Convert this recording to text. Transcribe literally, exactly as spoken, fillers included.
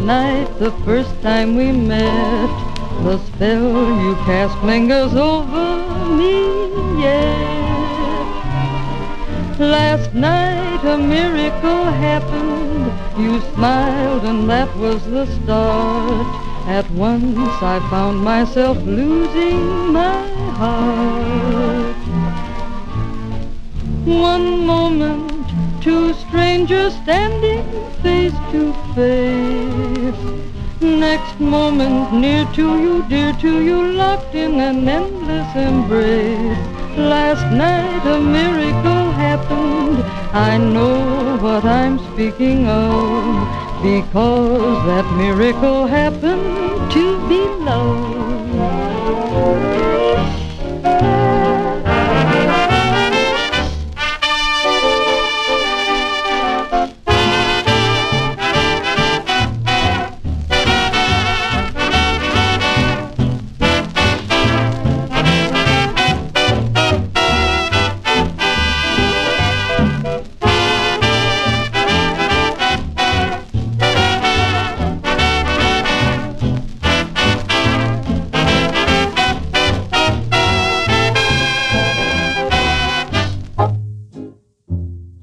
night, the first time we met, the spell you cast lingers over me yet. Last night a miracle happened. You smiled and that was the start. At once I found myself losing my heart. One moment, two strangers standing face to face. Next moment, near to you, dear to you, locked in an endless embrace. Last night a miracle happened. I know what I'm speaking of, because that miracle happened to be love.